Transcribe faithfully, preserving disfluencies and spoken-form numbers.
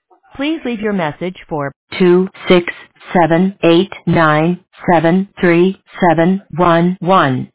Please leave your message for two six seven eight nine seven three seven one one.